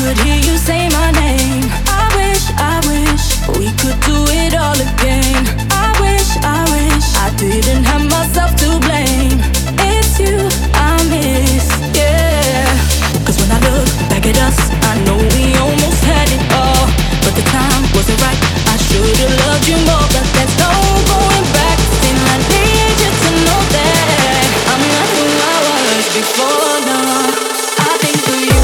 could hear you say my name. I wish we could do it all again. I wish I didn't have myself to blame. It's you I miss, yeah. 'Cause when I look back at us, I know we almost had it all, but the time wasn't right. I should've loved you more, but there's no going back. Still I need you to know that I'm not who I was before, no. I think of you.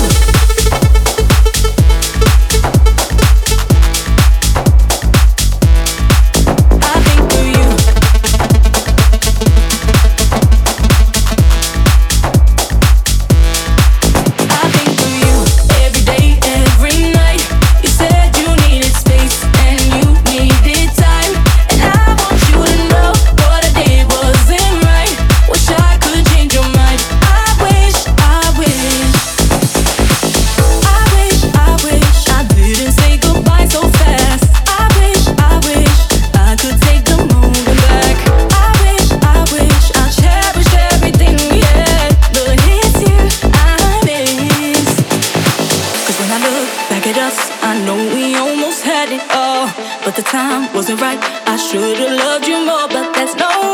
I know we almost had it all, but the time wasn't right. I should've loved you more, but that's no